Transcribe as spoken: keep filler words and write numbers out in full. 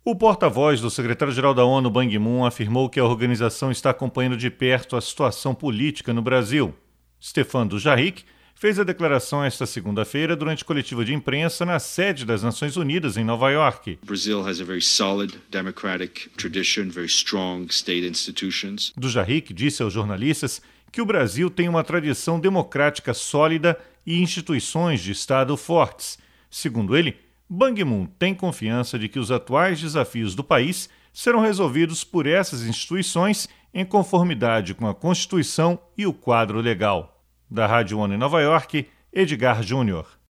O porta-voz do secretário-geral da ONU, Ban Ki-moon, afirmou que a organização está acompanhando de perto a situação política no Brasil. Stéphane Dujarric fez a declaração esta segunda-feira durante coletiva de imprensa na sede das Nações Unidas em Nova York. Brazil has a very solid democratic tradition, very strong state institutions. Dujarric disse aos jornalistas que o Brasil tem uma tradição democrática sólida e instituições de Estado fortes. Segundo ele, Ban Ki-moon tem confiança de que os atuais desafios do país serão resolvidos por essas instituições em conformidade com a Constituição e o quadro legal. Da Rádio ONU em Nova York, Edgar Júnior.